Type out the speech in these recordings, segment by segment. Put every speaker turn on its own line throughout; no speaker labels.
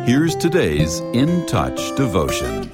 Here's today's In Touch devotion.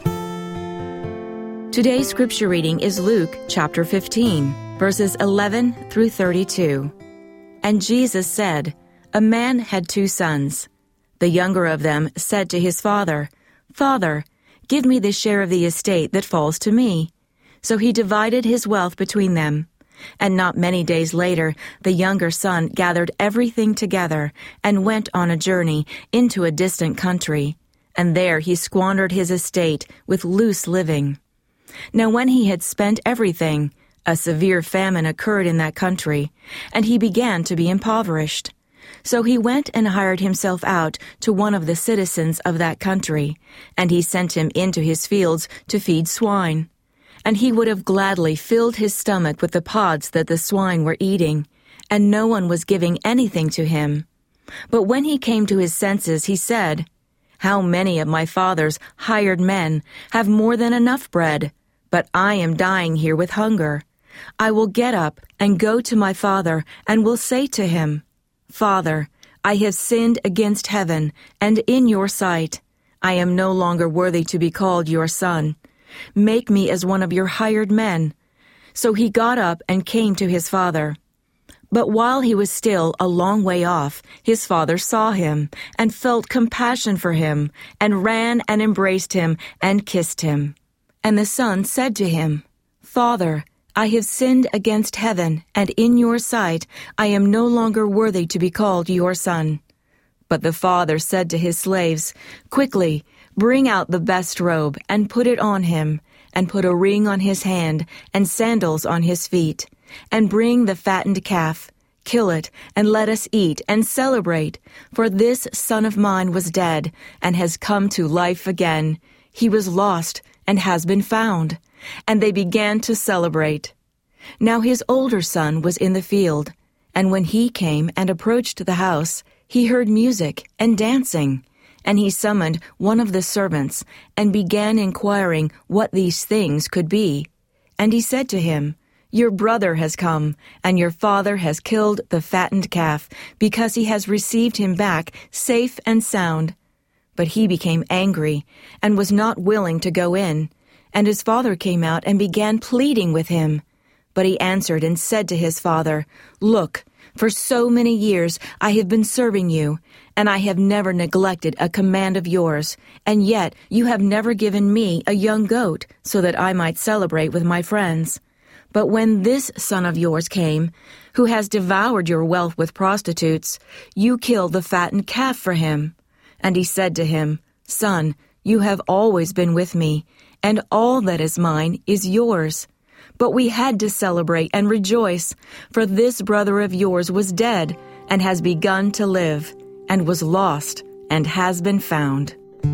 Today's scripture reading is Luke chapter 15, verses 11 through 32. And Jesus said, "A man had 2 sons. The younger of them said to his father, 'Father, give me the share of the estate that falls to me.' So he divided his wealth between them. And not many days later, the younger son gathered everything together and went on a journey into a distant country. And there he squandered his estate with loose living. Now when he had spent everything, a severe famine occurred in that country, and he began to be impoverished. So he went and hired himself out to one of the citizens of that country, and he sent him into his fields to feed swine. And he would have gladly filled his stomach with the pods that the swine were eating, and no one was giving anything to him. But when he came to his senses, he said, 'How many of my father's hired men have more than enough bread, but I am dying here with hunger. I will get up and go to my father and will say to him, Father, I have sinned against heaven and in your sight. I am no longer worthy to be called your son. Make me as one of your hired men.' So he got up and came to his father. But while he was still a long way off, his father saw him and felt compassion for him and ran and embraced him and kissed him. And the son said to him, 'Father, I have sinned against heaven, and in your sight I am no longer worthy to be called your son.' But the father said to his slaves, 'Quickly, bring out the best robe and put it on him, and put a ring on his hand and sandals on his feet, and bring the fattened calf. Kill it, and let us eat and celebrate. For this son of mine was dead and has come to life again. He was lost and has been found.' And they began to celebrate. Now his older son was in the field, and when he came and approached the house, he heard music and dancing. And he summoned one of the servants and began inquiring what these things could be. And he said to him, 'Your brother has come, and your father has killed the fattened calf, because he has received him back safe and sound.' But he became angry and was not willing to go in. And his father came out and began pleading with him. But he answered and said to his father, 'Look, for so many years I have been serving you, and I have never neglected a command of yours, and yet you have never given me a young goat so that I might celebrate with my friends. But when this son of yours came, who has devoured your wealth with prostitutes, you killed the fattened calf for him.' And he said to him, 'Son, you have always been with me, and all that is mine is yours. But we had to celebrate and rejoice, for this brother of yours was dead and has begun to live, and was lost and has been found.'"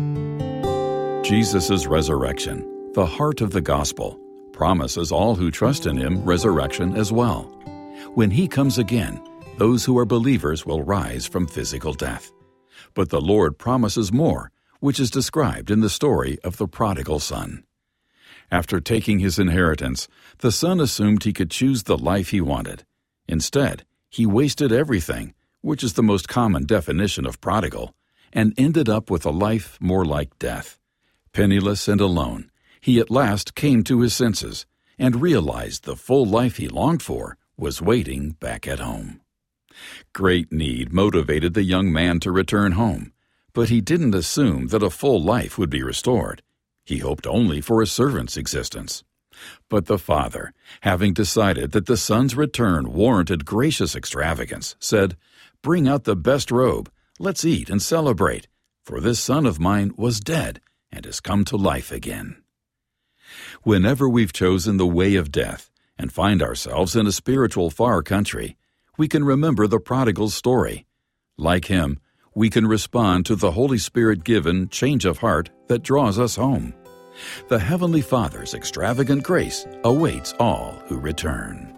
Jesus' resurrection, the heart of the gospel, promises all who trust in him resurrection as well. When he comes again, those who are believers will rise from physical death. But the Lord promises more, which is described in the story of the prodigal son. After taking his inheritance, the son assumed he could choose the life he wanted. Instead, he wasted everything, which is the most common definition of prodigal, and ended up with a life more like death. Penniless and alone, he at last came to his senses and realized the full life he longed for was waiting back at home. Great need motivated the young man to return home, but he didn't assume that a full life would be restored. He hoped only for a servant's existence. But the father, having decided that the son's return warranted gracious extravagance, said, "Bring out the best robe, let's eat and celebrate, for this son of mine was dead and has come to life again." Whenever we've chosen the way of death and find ourselves in a spiritual far country, we can remember the prodigal's story. Like him, we can respond to the Holy Spirit-given change of heart that draws us home. The Heavenly Father's extravagant grace awaits all who return.